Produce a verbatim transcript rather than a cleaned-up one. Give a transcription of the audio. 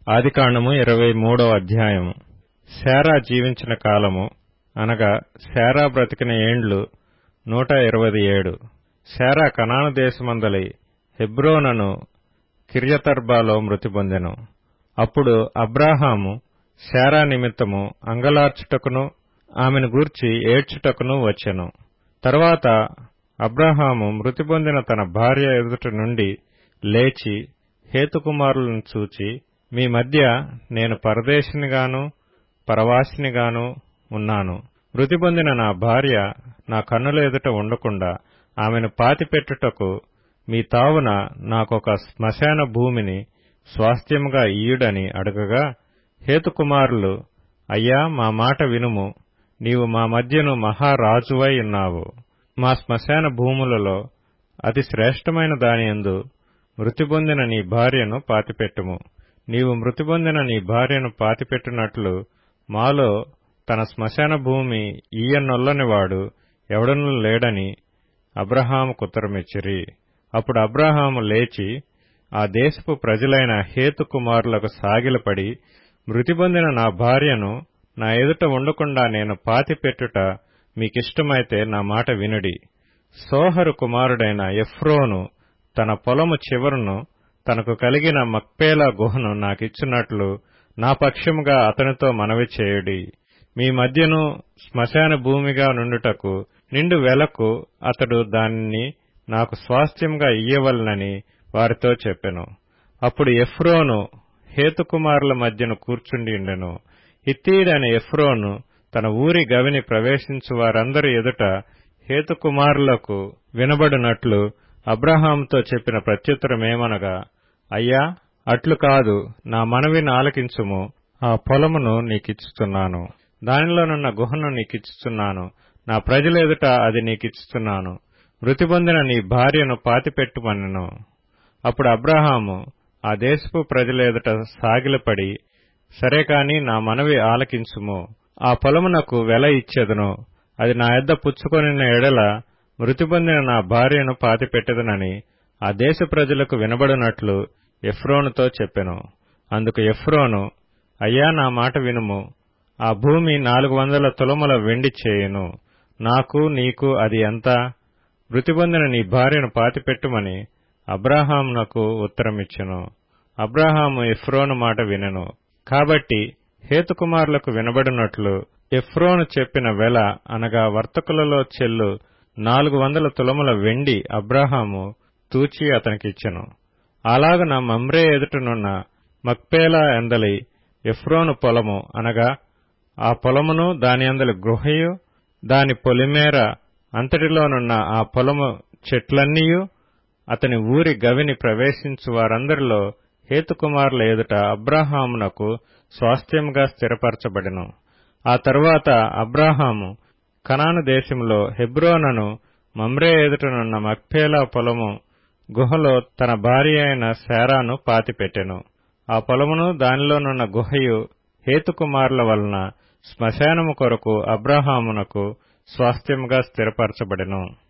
ఆదికాండము ఇరవై మూడవ అధ్యాయము. శారా జీవించిన కాలము అనగా శారా బ్రతికిన ఏండ్లు నూట ఇరవై ఏడు. శారా కనాను దేశమందలి హెబ్రోనను కిర్యతర్బాలో మృతి పొందెను. అప్పుడు అబ్రాహాము శారా నిమిత్తము అంగలార్చుటకును ఆమెను గూర్చి ఏడ్చుటకును వచ్చెను. తరువాత అబ్రాహాము మృతి పొందిన తన భార్య ఎదుట నుండి లేచి హేతుకుమారులను చూచి, మీ మధ్య నేను పరదేశినిగాను పరవాసినిగాను ఉన్నాను. మృతి పొందిన నా భార్య నా కన్నుల ఎదుట ఉండకుండా ఆమెను పాతిపెట్టుటకు మీ తావున నాకొక శ్మశాన భూమిని స్వాస్థ్యముగా ఇయ్యుడని అడగగా, హేతుకుమారులు, అయ్యా, మా మాట వినుము, నీవు మా మధ్యను మహారాజువై ఉన్నావు. మా శ్మశాన భూములలో అతి శ్రేష్టమైన దానియందు మృతి పొందిన నీ భార్యను పాతిపెట్టుము. నీవు మృతి పొందిన నీ భార్యను పాతిపెట్టునట్లు మాలో తన శ్మశాన భూమి ఈయనొల్లనివాడు ఎవడనూ లేడని అబ్రాహాముకుత్తరమిచ్చిరి. అప్పుడు అబ్రాహాము లేచి ఆ దేశపు ప్రజలైన హేతుకుమారులకు సాగిలపడి, మృతి పొందిన నా భార్యను నా ఎదుట ఉండకుండా నేను పాతిపెట్టుట మీకిష్టమైతే నా మాట వినుడి. సోహరు కుమారుడైన ఎఫ్రోను తన పొలము చివరను తనకు కలిగిన మక్పేలా గుహను నాకిచ్చున్నట్లు నా పక్షముగా అతనితో మనవి చేయుడి. మీ మధ్యను శ్మశాన భూమిగా నుండుటకు నిండు వెలకు అతడు దానిని నాకు స్వాస్థ్యంగా ఇయ్యవలనని వారితో చెప్పెను. అప్పుడు ఎఫ్రోను హేతుకుమారుల మధ్యను కూర్చుండియుండెను. హిత్తీయుడైన ఎఫ్రోను తన ఊరి గవిని ప్రవేశించు వారందరి ఎదుట హేతుకుమారులకు వినబడినట్లు అబ్రాహాముతో చెప్పిన ప్రత్యుత్తరమేమనగా, అయ్యా, అట్లు కాదు, నా మనవిని ఆలకించుము. ఆ పొలమును నీకిచ్చుచున్నాను, దానిలోనున్న గుహను నీకిచ్చుచున్నాను, నా ప్రజల ఎదుట అది నీకిచ్చుచున్నాను. మృతి పొందిన నీ భార్యను పాతిపెట్టుమనెను. అప్పుడు అబ్రాహాము ఆ దేశపు ప్రజల ఎదుట సాగిలపడి, సరే కాని నా మనవి ఆలకించుము, ఆ పొలమునకు వెల ఇచ్చెదను, అది నా యొద్ద పుచ్చుకొనిన ఎడల మృతి పొందిన నా భార్యను పాతిపెట్టెదనని ఆ దేశ ప్రజలకు వినబడినట్లు ఎఫ్రోనుతో చెప్పెను. అందుకు ఎఫ్రోను, అయ్యా, నా మాట వినుము, ఆ భూమి నాలుగు వందల తులముల వెండి చేయును. నాకు నీకు అది ఎంత? మృతి పొందిన నీ భార్యను పాతిపెట్టుమని అబ్రాహామునకు ఉత్తరమిచ్చెను. అబ్రాహాము ఎఫ్రోను మాట వినెను. కాబట్టి హేతుకుమారులకు వినబడినట్లు ఎఫ్రోను చెప్పిన వెల అనగా వర్తకులలో చెల్లు నాలుగు వందల తులముల వెండి అబ్రాహాము తూచి అతనికిచ్చెను. అలాగున మమ్రే ఎదుటనున్న మక్పేలా ఎందలి ఎఫ్రోను పొలము అనగా ఆ పొలమును దాని అందలి గృహయు దాని పొలిమేర అంతటిలోనున్న ఆ పొలము చెట్లన్నీయు అతని ఊరి గవిని ప్రవేశించు వారందరిలో హేతుకుమారుల ఎదుట అబ్రాహామునకు స్వాస్థ్యముగా స్థిరపరచబడెను. ఆ తరువాత అబ్రాహాము కనాను దేశంలో హెబ్రోనను మమ్రే ఎదుటనున్న మక్పేలా పొలము గుహలో తన భార్య అయిన శారాను పాతిపెట్టెను. ఆ పొలమును దానిలోనున్న గుహయు హేతుకుమారుల వలన శ్మశానము కొరకు అబ్రాహామునకు స్వాస్థ్యముగా స్థిరపరచబడెను.